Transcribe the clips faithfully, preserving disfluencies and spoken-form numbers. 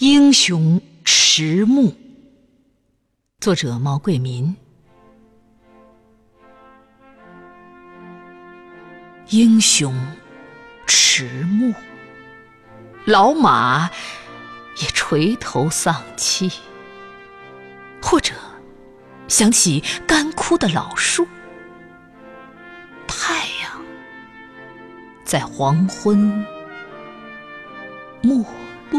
英雄迟暮，作者毛桂民。英雄迟暮，老马也垂头丧气，或者想起干枯的老树，太阳在黄昏没落。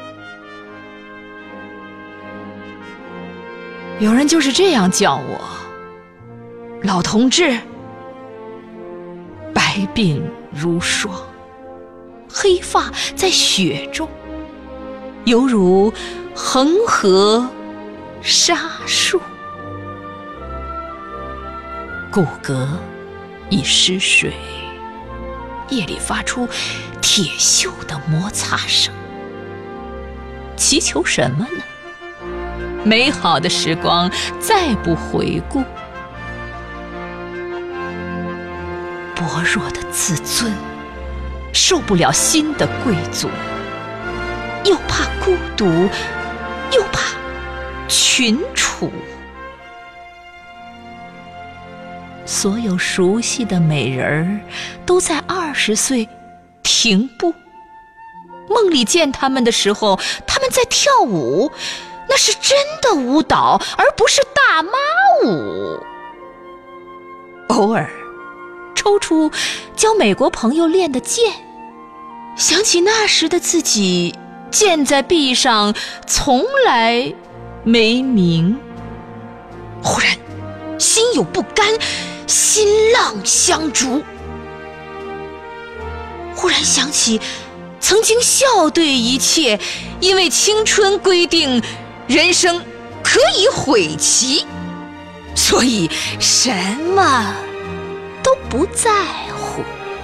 有人就是这样叫我，老同志，白鬓如霜，黑发在雪中，犹如恒河沙数，骨骼已失水，夜里发出铁锈的摩擦声。祈求什么呢？美好的时光再不回顾，薄弱的自尊受不了新的贵族，又怕孤独，又怕群处。所有熟悉的美人儿都在二十岁停步，梦里见他们的时候，他们在跳舞，那是真的舞蹈，而不是大妈舞。偶尔抽出教美国朋友练的剑，想起那时的自己，剑在臂上从来没鸣。忽然心有不甘，心浪相逐。忽然想起曾经笑对一切，因为青春规定人生可以悔其，所以什么都不在乎。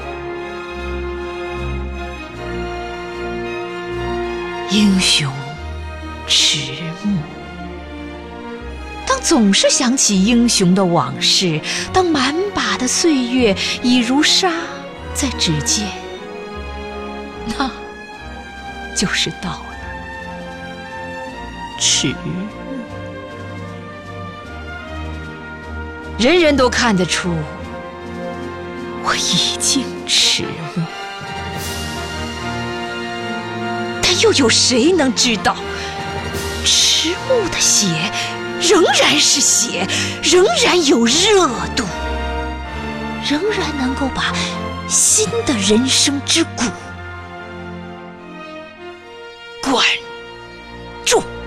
英雄迟暮，当总是想起英雄的往事，当满把的岁月已如沙在指尖，那就是到了迟暮。人人都看得出我已经迟暮，但又有谁能知道，迟暮的血仍然是血，仍然有热度，仍然能够把新的人生之鼓灌注。